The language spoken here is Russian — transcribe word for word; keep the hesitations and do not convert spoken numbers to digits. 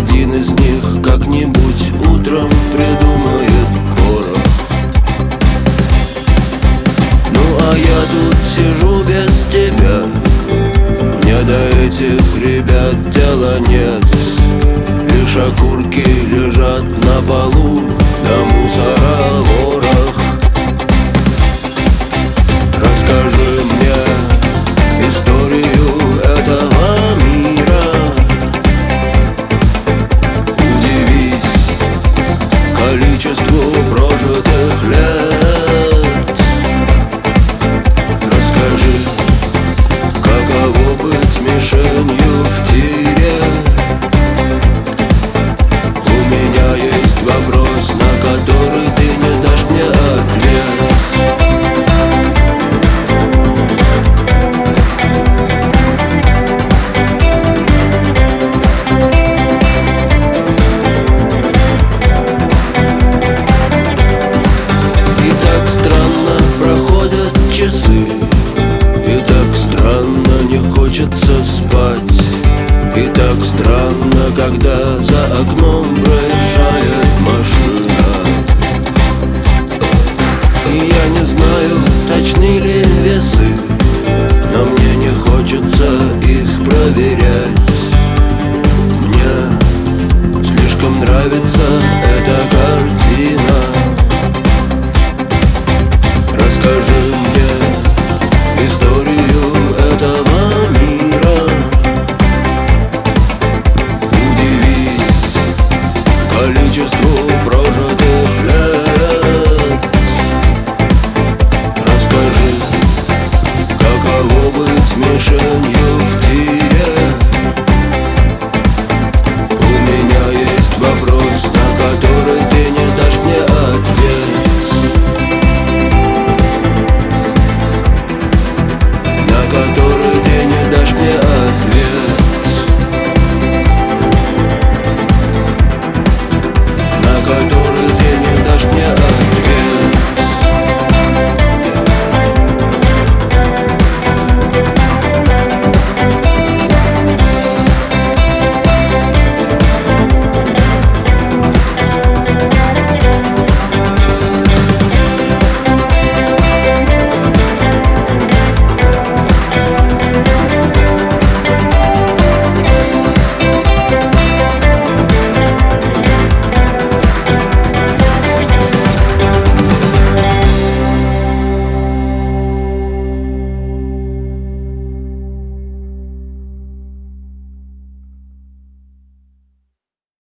один из них как-нибудь утром придумает порох. Ну а я тут сижу без тебя, мне до этих ребят дела нет. Лишь окурки лежат на полу, да мусора ворох. Расскажи мне историю этого мира, удивись количеству прожитых лет. Расскажи, каково быть мишенью в тире. У меня есть вопрос, на который ты не дашь мне ответ. И так странно проходят часы, и так странно не хочется спать. И так странно, когда за окном проезжает машина. И я не знаю, точны ли весы, но мне не хочется их проверять. Мне слишком нравится эта картина. Расскажи мне историю этого мира, удивись количеству